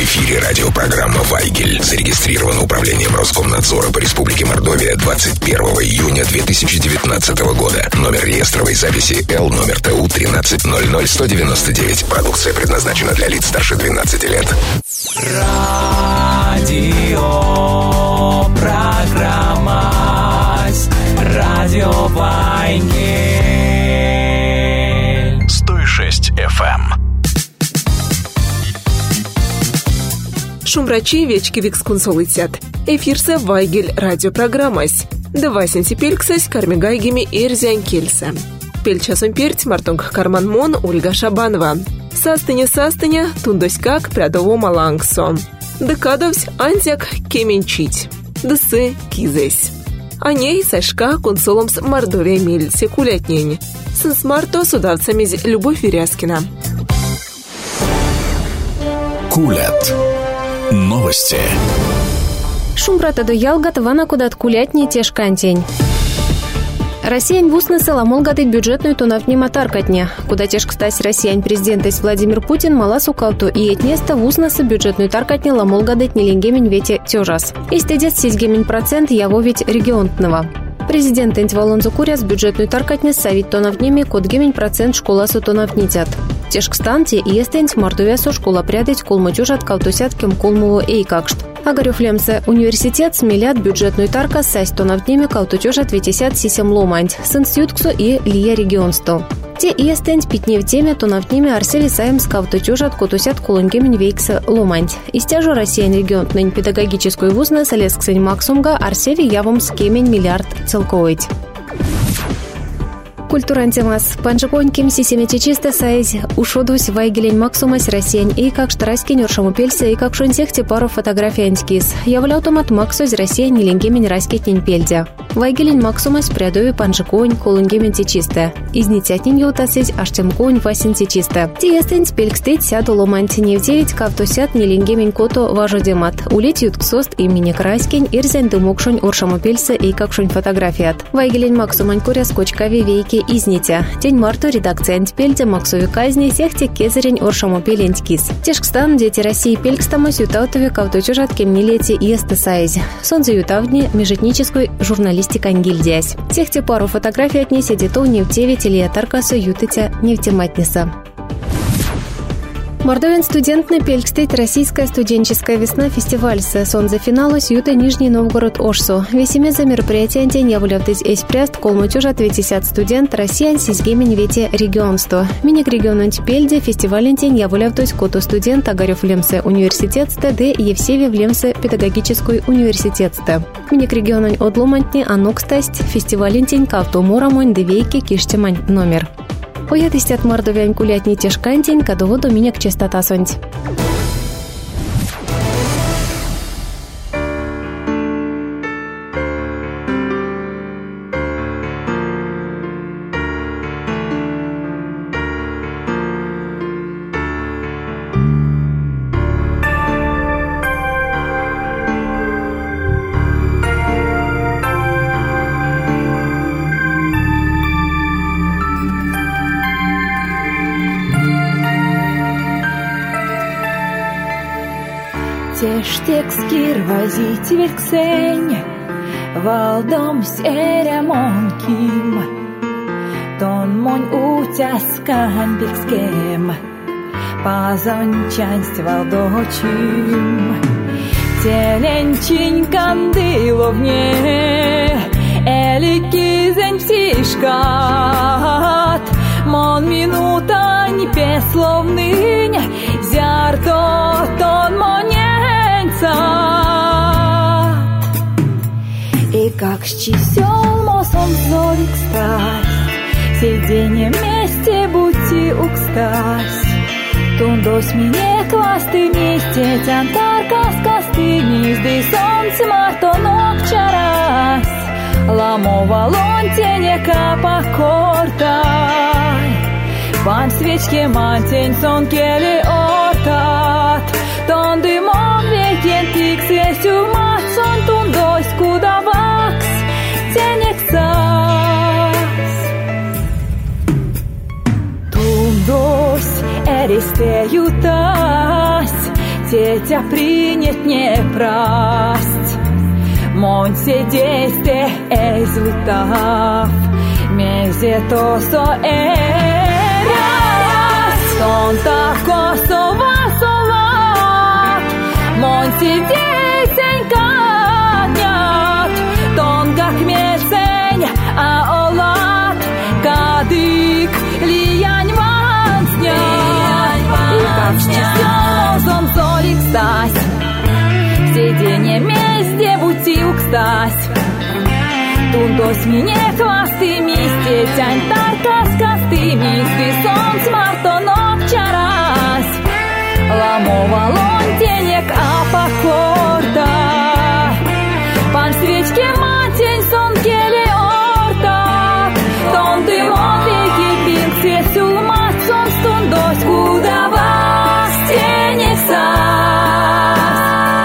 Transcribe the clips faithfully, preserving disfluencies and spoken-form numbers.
эфире радиопрограмма «Вайгель». Зарегистрирована управлением Роскомнадзора по Республике Мордовия двадцать первого июня две тысячи девятнадцатого года. Номер реестровой записи Л, номер Т У тринадцать ноль ноль сто девяносто девять. Продукция предназначена для лиц старше двенадцати лет. Радио программа Радио Вайгель сто шесть эф эм. Шумрачи вечки викскунсолитят. Эфирсе Вайгель радиопрограммась. Давасенти пельксась кармигайгими эрзян кельса. Пельчасом перть мартонг карманмон Ольга Шабанова. Састыня-састыня тундоськак прядово малангсо. Декадовсь анзяк кеменчить. Дысы кизесь. А ней сашка консолом с Мордовия мельце кулятнень. С марто судавцами Любовь Веряскина. Кулят. Новости. Шумбрата до ялгат вана кудат кулятни тешкантень. Россиян вуснысы ламолгаты бюджетную тунавни матаркатня. Куда тешк стась россиян президентес Владимир Путин мала сукалту и этнеста вуснысы бюджетную таркатня ламолгадет неленгемень вете тёжас. Истедет сизгемень процент яво ведь регионтного. Президент Энтвалон Зукуряс бюджетную таркатня савит тонавнеми кодгемень процент школа су тонавнитят. Тешкстанте и эстенс Мордовиасу школа прядать колмутюжат калтусят кем колмову эйкакшт. Агарюфлемсе университет смелят бюджетную тарка сась тонавнеми калтутюжат ветисят сисем ломанть, сенсютксу и лия регионсту. Те и эстенс питне в теме тонавнеми арсели саем скалтутюжат котусят колонгемень вейкса ломанть. Истяжу россиян регионтнень педагогическую вузна салесксень максумга арсели явом скемень миллиард целковыть. Культурантемас. Панжаконьким сисеметичисте сайз ушодусь Вайгелень максумас россиян и как штраски нюршаму пельсе и как шонсехте пару фотографий антикис. Являл томат максуз россиян неленгемень раскетнень пельдя. Вайгелень максумас прядови панжаконь колунгемень тичисте. Изнитятнень ютасить аж тем конь васин тичисте. Тиестень спелькстеть сяду ломанти невтевить кавтосят неленгемень кото важодемат. Улеть ютксост имени краскень ирзень дымокшонь оршаму пельсе и как шонь фотографият. Вайгелень максумань куря скочкави вейки изнитя. День марту редакция антипельдя максуви казни сехте кезерень оршаму пелентькис. Тешкстан дети России пелькстамас ютаутови кавточужат кемнилети и эстесайз. Сонзе ютавдни межэтнической журналистикань гильдиясь. Сехте пару фотографий отнеся дето невтеви телия таркаса ютытя невтематниса. Мордовин студентный пелькстейт российская студенческая весна фестиваль с сонзе финалу сюта Нижний Новгород Ошсу. Весеме за мероприятие день являвтесь эспряст колмутюжат ветисят студент россиян сизгемень вете регионсто. Миник регион антипельде фестиваль день являвтесь кото студент Агарев Лемсе университетсте де Евсеве Влемсе педагогической университетсте. Миник регион одломантни анокстасть фестиваль день кавто мурамонь девейки киштемань номер. Поятыстят мордовян кулятни тешкантень, кадово до минек чистота сонть. Тештекскир возить вельксень, валдом серемонким, тон монь утяскан бельскем, пазончансть валдочим. Теленчин кандиловне, эликизень псишкат, мон минута не песловнынь, зярто тон монь. И как счисел мосом зорик стась, сиденье вместе будьте укстась. Тундось мне класты вместе, тянтарка с костыни, сды солнце мартонок чарась. Ламова лонтенека покортай, ван свечке мантень сон кели ортат. Тон дымом векен тикс, весю матсон тундось куда вакс, тенек сас. Тундось эристе ютась, тетя принять не прасть. Монсе десте ей злутав, мезе то со эряс, тон тако сова солат, монсе десень канят, тон как месень а олат, кадык лиянь ван снят, и как чтён сон солик стась, сиденье месте бутилк стась. Тунdos мне хвасты мисте, тянь тарка с косты мисты, сон смартонок чарас. Ламова лонтенек апакорда, пан свечке матень сон келе орта. Тон ты мовики пинг свесул мат сон стундос кудава стенек сас.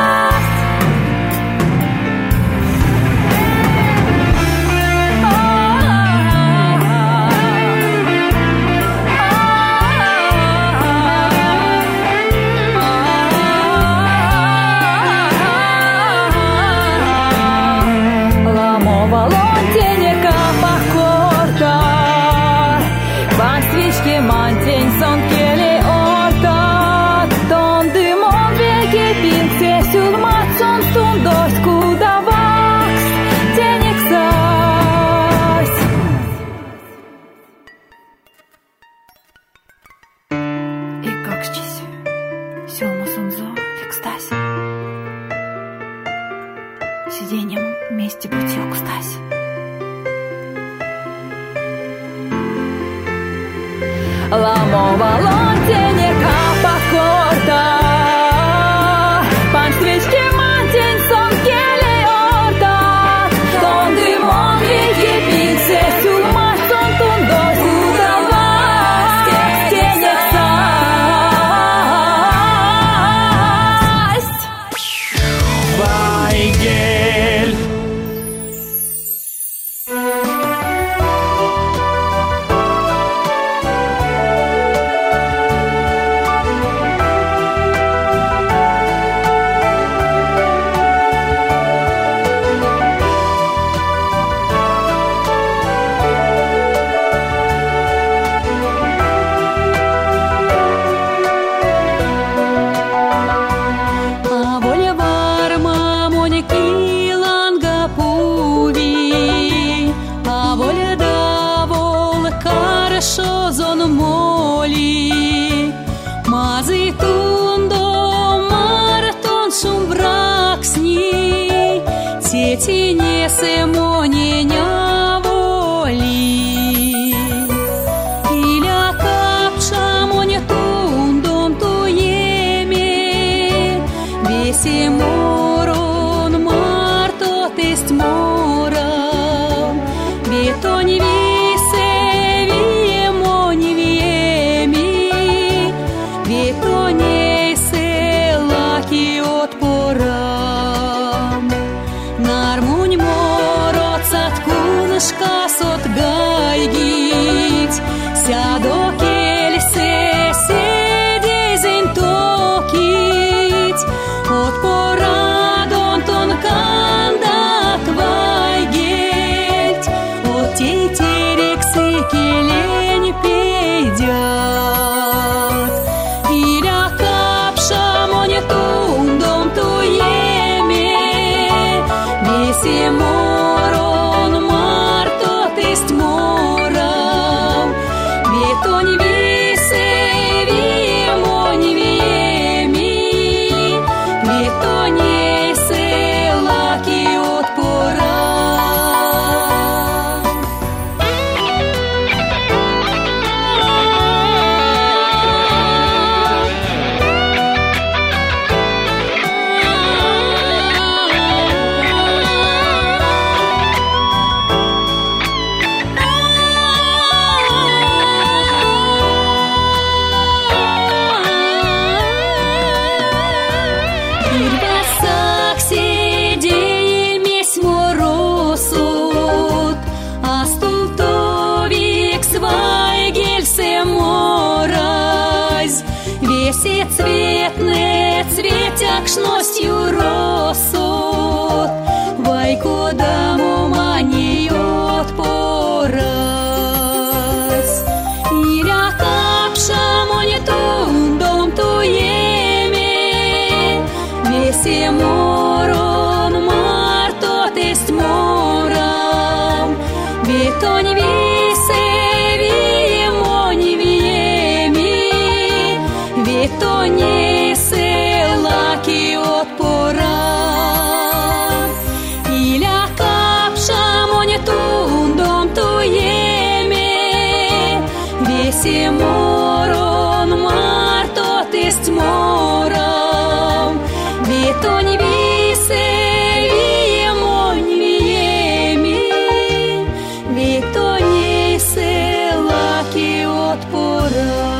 Мантень сон келе орта, тон дымон веки пинг сесюл мат сон стундос кудавакс тенек сась. И как чись, сёлма сонзо фикстась, сиденьем вместе бутилку стась. Ламова лонтенек апакорда, пан свечке мантень сон келе орта, тон дымон веки пинг сесюл мат сон тундос кудавакс тенек сась. Вайгель. Тенесе моненя воли, иля капша моне тундом туеме, весе морон марто тест морам, бето не весе виемо не виеми, бето не се лаки отпорам. Нармунь мороцат кунышкас от гайгить, сядо кельсе седезень токить, от порадон тонкандак вайгельть, от тейтерексы келень пейдят, иля капша моне тундом туеме, весе морон марто тест морам, вето не весе виемо не виеми, вето не се лаки отпора. Все цветные цветы. inakšnostju rosot, vai kodamu mani otporas. Iļa kapša moņa tundom tu jeme, visiem moron martoties moram, vitoņ vise vie moņi viemi, vitoņese laki otporam. Iļa kapša moņa tundom tu jeme, visiem moron martoties moram, vitoņ vise vie moņi viemi, vitoņese laki otporam.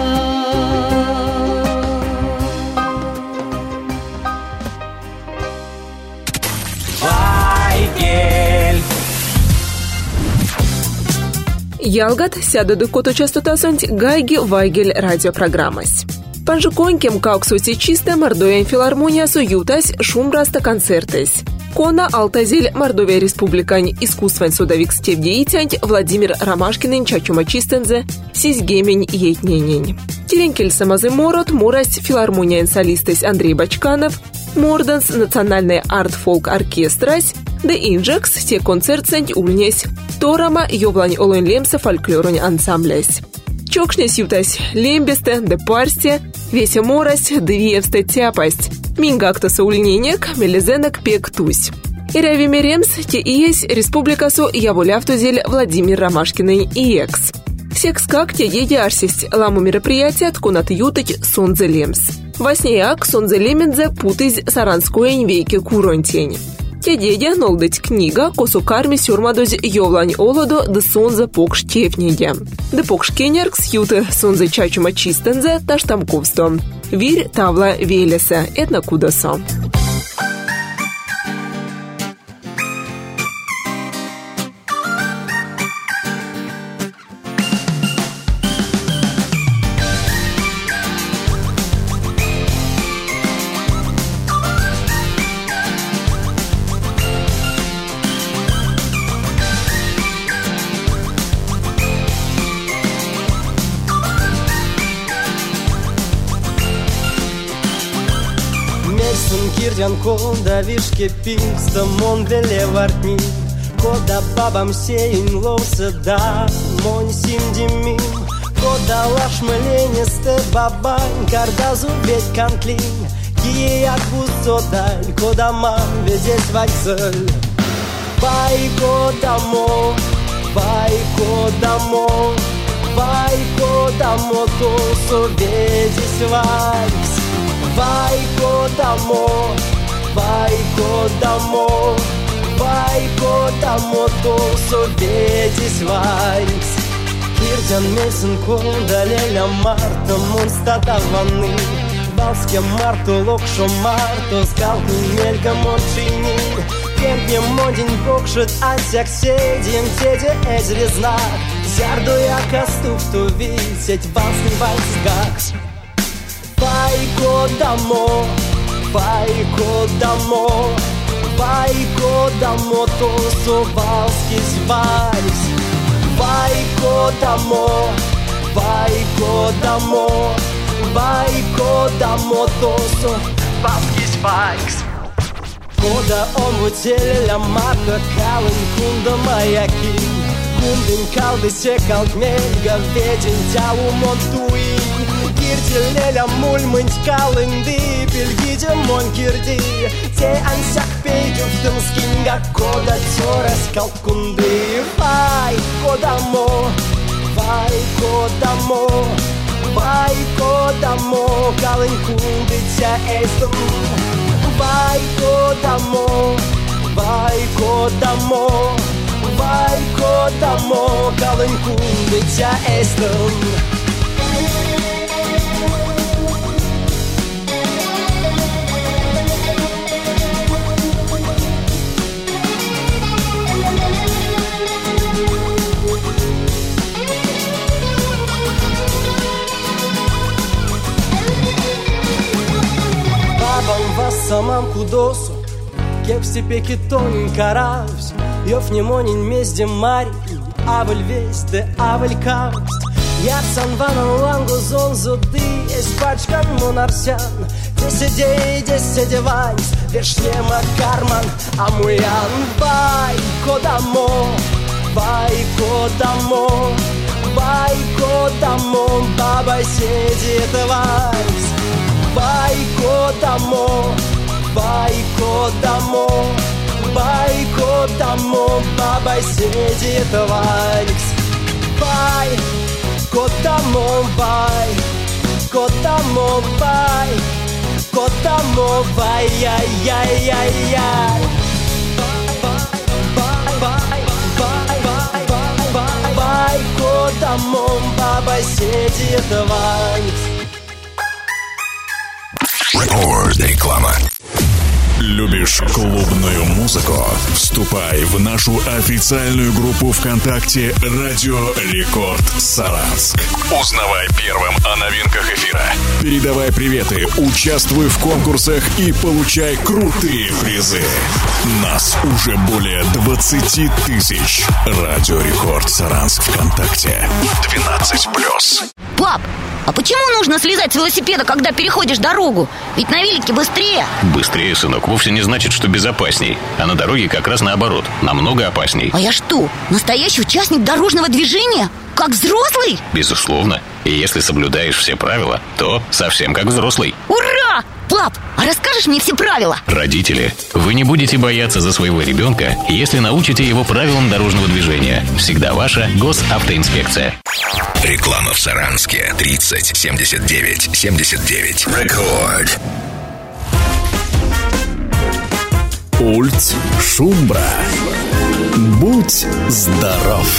Ялгат сяду коту частотасонть Гайги Вайгель радиопрограммась. Панжу конькем кауксути чисто Мордовия филармония суютась шумраста концертес. Кона Алтазель Мордовия республикань искусствен судовик стевдеитянь Владимир Ромашкинин чачума чистензе сизгемень ейтненень. Теренкель самазы морот мурасть филармония солистес Андрей Бачканов, Морданс национальный арт-фолк оркестрась, да инжекс те концертсенть ульнесь, торама ёвлань олын лемса фольклорунь ансамблясь. Чокшнесь ютась лембесте, да парсте, весе морасть, да виевсте тяпасть. Мингактоса ульненек, мелезенок пек тусь. Иряви меремс, те и есть республикасу яволяфтузель Владимир Ромашкиный и экс. Секс как те еде арсесть ламу мероприятия ткунат ютыть сонзе лемс. Васнеяк сонзе лемензе путызь саранской инвейке куронтень. Те дедя нолдыть книга косу карми сюрмадоз ёвлань олодо да сонзе покш тефнеге. Да покш кенерк сьюты сонзе чачума чистензе та штамковсто. Вирь тавла велеса этна кудасо. Кирдян кода вишке писта мон веле вартни, кода бабам сеин ловса да мон симдимим, кода лаш маленесте бабань кардазу ведь кантлин, кие акбусодаль, кода мам ведесь вальцель. Vai kodamo, vai kodamo, vai kodamo, to so vedis vals. Vai kodamo, vai kodamo, vai kodamo, to so vedis vals. Kirjan mesen koda leля marta mon stata vanni, valskia marto lokšo marto skalku melga mončini. Кемпе модин покшит ансяк седим теде эзрезна, зярду я кастук ту висеть валсный вальс гакс. Vai kodamo, vai kodamo, vai kodamo, to so valskis vals. Vai kodamo, vai kodamo, vai kodamo, to so valskis vals. Кода омутеля марка калын кунда маяки, кундын калды секал кмельга веден тяу монтуи. Киртелеля мульмынь калынды пельгиде мон кирди, те ансяк пейдюфтым скинга кода тёрас калкунды. Вай кодамо, вай кодамо, вай кодамо, калын кунды тя эстым. Vai kodamo, vai kodamo, vai kodamo, kalın kundica estem. мамку досу, кеп в степе китонин каравсь, йов не монин мезде мари, авель весь де авель кавсть. Я сан ванан лангу зонзу ды, есть пачкан монарсян, десяти десяти ванс, вешнема карман, амуян, байко дамо, байко дамо, байко дамо, баба сидит ванс, байко дамо, байко дамо, байко дамо, баба сидит ванс, бай. Котамо бай, котамо бай, котамо бай, яй-яй-яй-яй. Бай, котамо, баба сидит ванс. Реклама. Любишь клубную музыку? Вступай в нашу официальную группу ВКонтакте «Радио Рекорд Саранск». Узнавай первым о новинках эфира. Передавай приветы, участвуй в конкурсах и получай крутые призы. Нас уже более двадцати тысяч. «Радио Рекорд Саранск» ВКонтакте. двенадцать плюс. Пап, а почему нужно слезать с велосипеда, когда переходишь дорогу? Ведь на велике быстрее. Быстрее, сынок, вовсе не значит, что безопасней. А на дороге как раз наоборот, намного опасней. А я что, настоящий участник дорожного движения? Как взрослый? Безусловно. И если соблюдаешь все правила, то совсем как взрослый. Ура! Пап, а расскажешь мне все правила? Родители, вы не будете бояться за своего ребенка, если научите его правилам дорожного движения. Всегда ваша госавтоинспекция. Реклама в Саранске. тридцать семьдесят девять семьдесят девять. Рекорд. Ульт Шумбра. Будь здоров.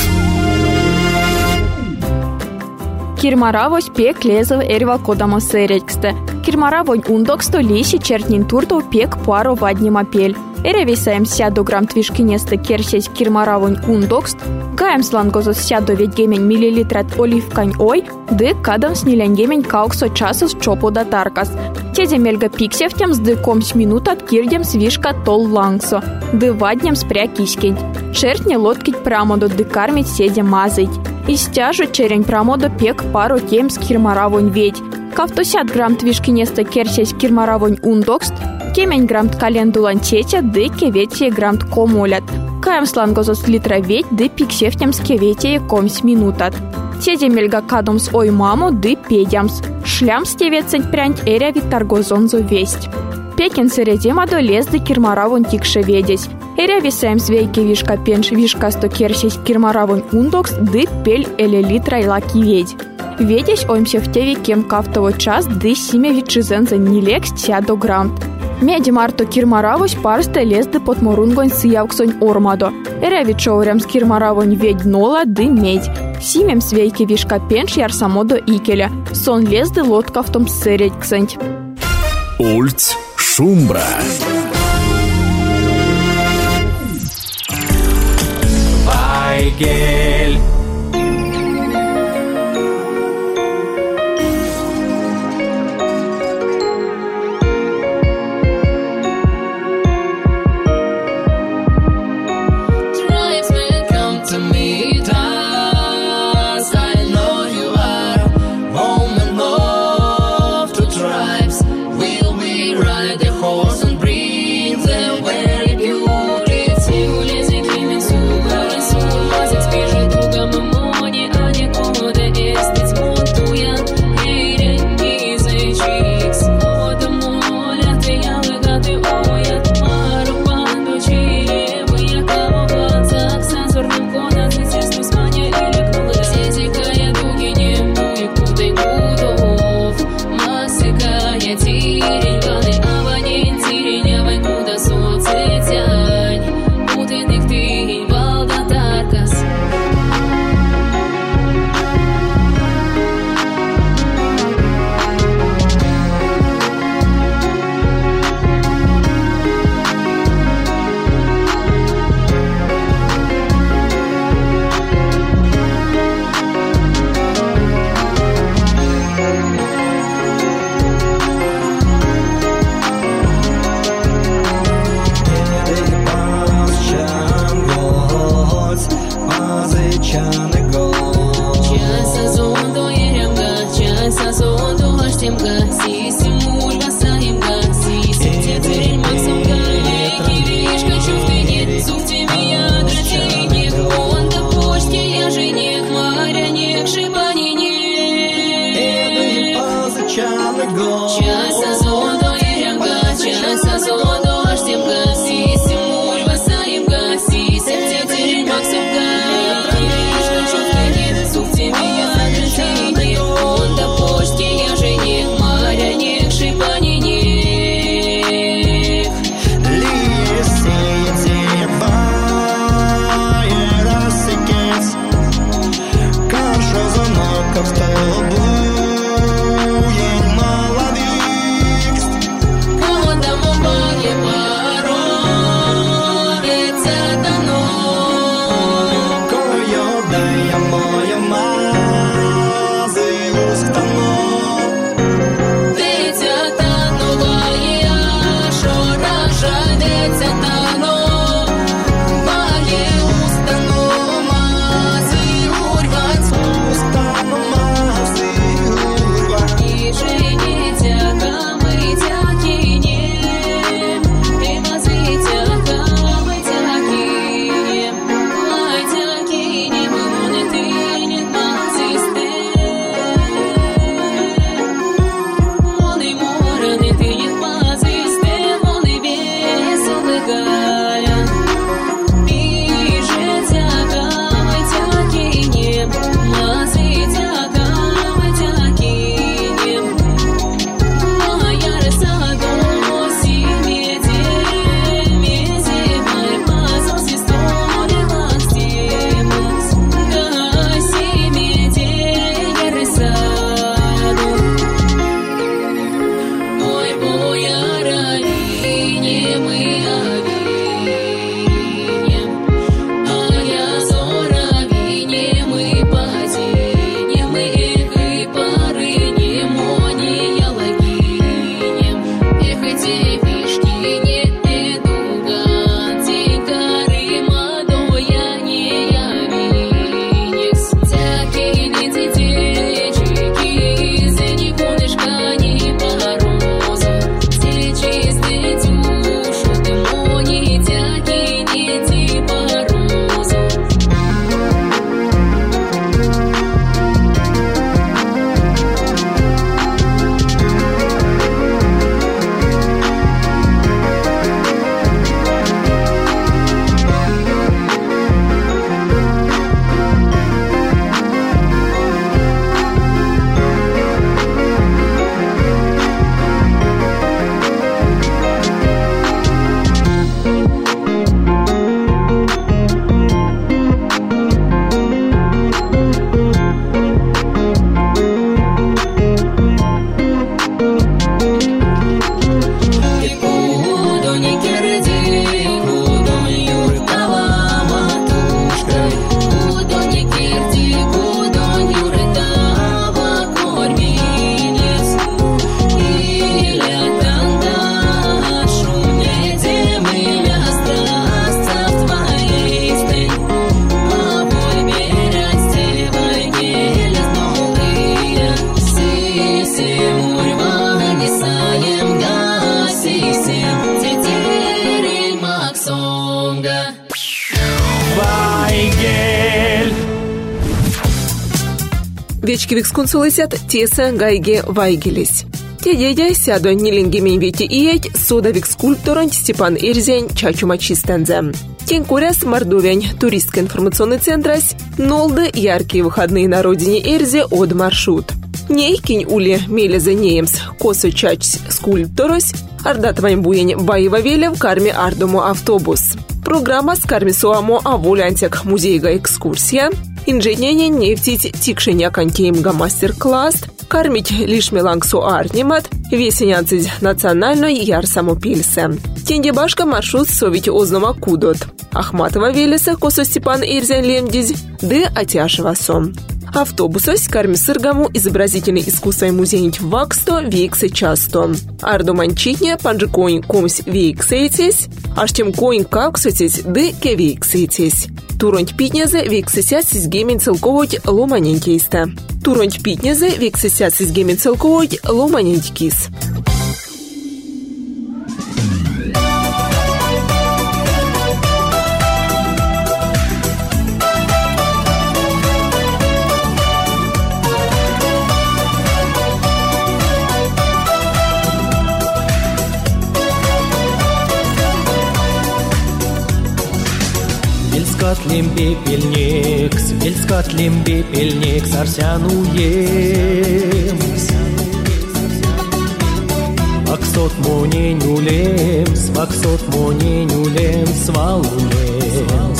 Кирмаравось пек лезов эрва кодама серексте. Кирмаравонь ундоксто лиси чертнин турто пек пуаро вадним апель. Эреви саем сяду грамм твишкинесте керсесь кирмаравонь ундокст. Гаем слангозо сяду ведь гемень миллилитрат оливкань ой. Ды кадам снилен гемень кауксо часус чопо да таркас. Теде мельга пиксевтем с дыком с минутат кирдем свишка тол лангсо. Ды ваднем спря кискень. Шертне лоткить прамодо ды кармить седе мазыть. И стяжу черень прамодо пек пару тем с кирмаравонь ведь. Кавтосят грамм твишкинеста керсесь кирмаравонь ундокст. Кемень грамм ткалендулан тетя ды кеветие грамм ткомолят. Каем слангозос литра ведь ды пиксевтем с кеветие комс минутат. Теде мельга кадомс ой маму ды педямс. Шлям стевецень прянь эря витаргозонзо весть. Пекин середемадо лезды кирмаравон тикше ведесь. Эря висаем свейки вишка пенш вишка сто керсись кирмаравон ундокс ды пель эле литра лаки ведь. Ведесь оймся в теви кем кафтово час ды симе витчизенза нелекс сядо грант. Меди марто кирмаравось парсте лезды под морунгонь сиявксонь ормадо. Эря вичоурям с кирмаравонь ведь нола ды медь. Симем свейки вишка пенш ярсамодо икеля. Сон лезды лодка в том середь ксэнть. Ульт Шумбра. Вайгель. Beautiful, песчаный год. Часто золото и рямка, часто золото аж тем гаси, симуль васаем гаси, сердце терень максим гаси, что чувствует сухти меня дрожини, он до почти я жених, моряник, шипаниник. Вечки викскунсулысят теса гайге вайгелись. Те дядя сяду нилингемен вети иять сода викскульпторонь Степан Эрзянь чачумачистензе. Тень куряс Мордовянь туристско информационный центрась нолды яркие выходные на родине Эрзе от маршрут. Ней кинь ули мелезе неемс косо чачс скульпторось ардатваем буень баева веля в карме ардому автобус. Программа с карми суамо аволянтек музейга экскурсия, инженерия нефтить тикшеня конькеемга мастер-класс, кормить лишь мелангсу арнимат, весенянцить национальной яр самопильсе. Тендебашка маршрут совить ознома кудот. Ахматова велеса косо Степан Эрзян лемдизь, ды атяшева сом. Автобусось карми сыргаму изобразительный искусство и музей ваксто вейксе часто. Арду манчитня панджикоин комс вейксейтесь, аж тем коин каксетесь ды ке вейксейтесь. Туронь питнезе вейксесят сизгемен целковать ломаненькийста. Туронь питнезе вейксесят сизгемен целковать ломаненькийс. Свельскатлим пепельник, свельскатлим пепельник, сарсянуем. Ваксот моненюлем, сваксот моненюлем, свалулем.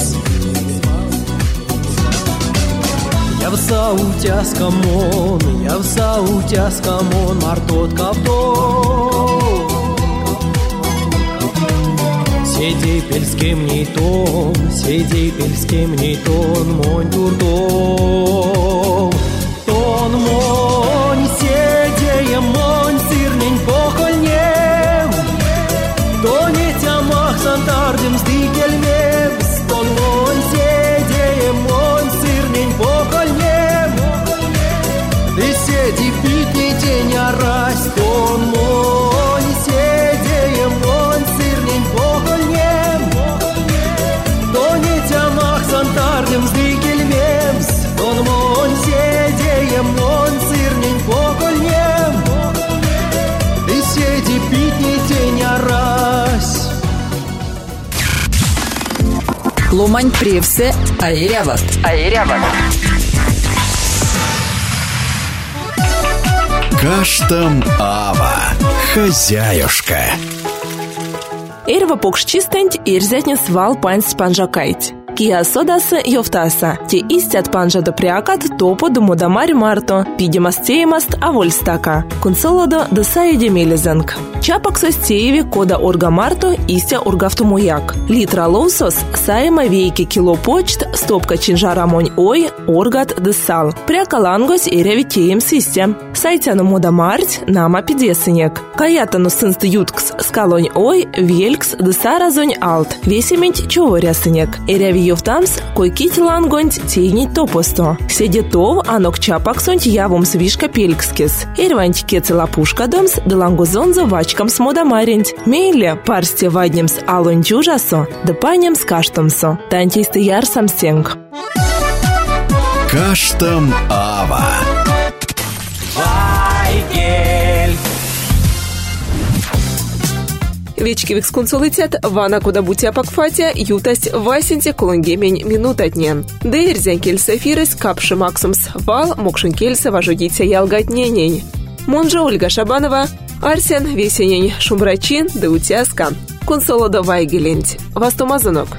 Я в саутяскамон, я в саутяскамон, мартот кавто. Седи пельским не том, седи пельским не тон, монь турдом. Тон монь, седеем монь, сырнень похольнем. То не тямах сантардем сдикельмем. Тон монь, седеем монь, сырнень похольнем. Ты седи пить не тень, а раз. Тон монь, седеем монь, сырнень похольнем. То не тямах сантардем сдикельмем. Тон монь, седеем монь, сырнень похольнем. Ты седи пить не тень, а раз. Ломань превсе, аэряват. Аэряват. Каштам Ава. Хозяюшка. Эрва покшчистэнть эрзятнес вал панс панжакайт. Кия содаса йофтаса. Те истят панжа до приакат топо до модамарь марто. Пидимас теемаст авольстака. Консолодо до саеде мелезанг. Чапак состееви кода орга марто истя оргавтомуяк. Литра лоусос саема вейки кило почт стопка чинжарамонь ой оргат де сал. Прякалангос эряви теем систя. Сайтяну модамарть нама пидесынек. Каятану сынст юткс скалонь ой велькс де саразонь алт. Весемень чуорясынек. Эряви Йовтамс, кой кить лангонть тейнить топосто. Седетов анок чапаксонть явом свишка пелькскис. Эрванть кецелапушка домс делангозонзо вачкам с модамаренть. Мейле парсте ваднемс алонь чужасо, да панемс каштамсо. Тантисты яр самсенг. Каштам Ава. Вайгель. Вечки виксконсолитет вана куда бутя пакфатя ютасть васенте колонгемень минутатне. Дэрзян кельса фирес капши максумс вал мокшин кельса важудитя ялгатненень. Монжа Ольга Шабанова, Арсен Весенень Шумбрачин Деутяска. Консолода Вайгеленть. Вастомазанок.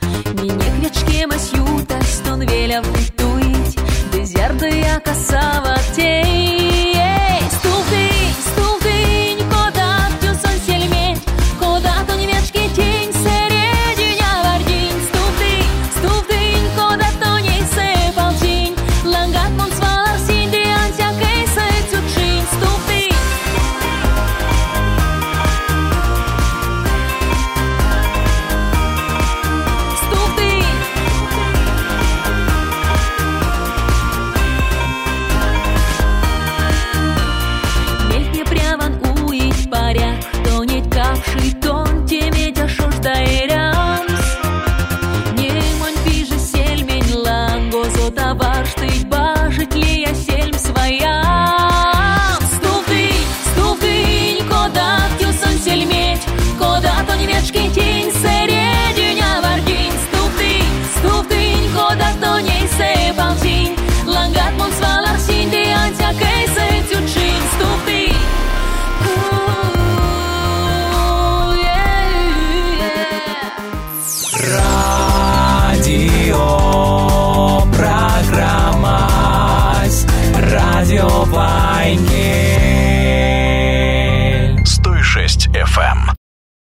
Kasava